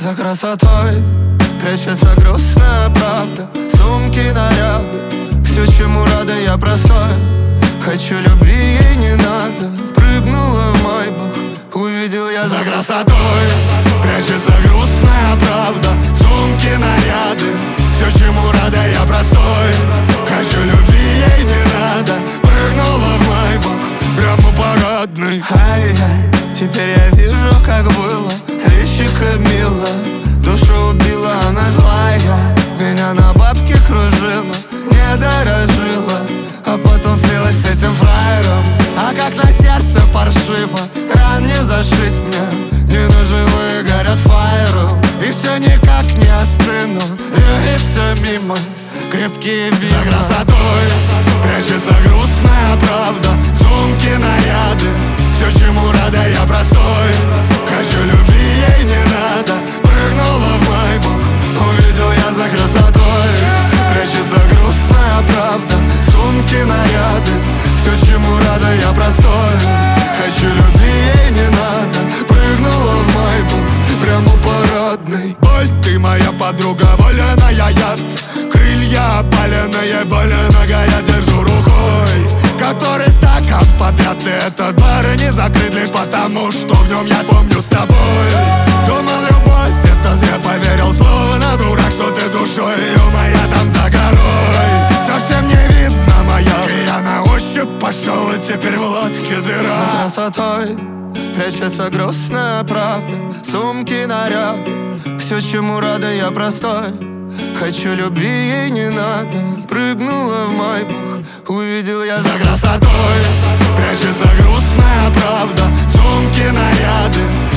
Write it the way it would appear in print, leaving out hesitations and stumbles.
За красотой прячется грустная правда. Сумки, наряды, все, чему рада я простой. Хочу любви, ей не надо. Прыгнула в майбах, увидел я. За красотой прячется грустная правда. Сумки, наряды, все, чему рада я простой. Хочу любви, ей не надо. Прыгнула в майбах, прямо парадной. Ай-яй, теперь я вижу, как было. Личико мило, душу убила, она злая. Меня на бабке кружила, не дорожила, а потом слилась с этим фраером. А как на сердце паршиво, ран не зашить мне, не ножевые горят фаером. И все никак не остыну, и все мимо, крепкие вина. За красотой прячется грустная правда. Сумки, наряды, все, чему рада я простой. Хочу любви, ей не надо. Прыгнула в майбах, увидел я. За красотой прячется грустная правда. Сумки, наряды, все, чему рада я простой. Хочу любви, ей не надо. Прыгнула в майбах, прямо парадной. Боль, ты моя подруга, воляная яд. Крылья опаленные, больно горят, держу рукой, который стакан подряд. И этот бар не закрыт лишь потому, что в нем я помню с тобой. Думал, любовь это зря, поверил словно дурак, что ты душой, ее моя там за горой. Совсем не видно моя, и я на ощупь пошел, и теперь в лодке дыра. За красотой прячется грустная правда. Сумки, наряды, все, чему рада я простой. Хочу любви, ей не надо. Прыгнула в майбах, увидел я. За красотой прячется грустная правда. Сумки, наряды,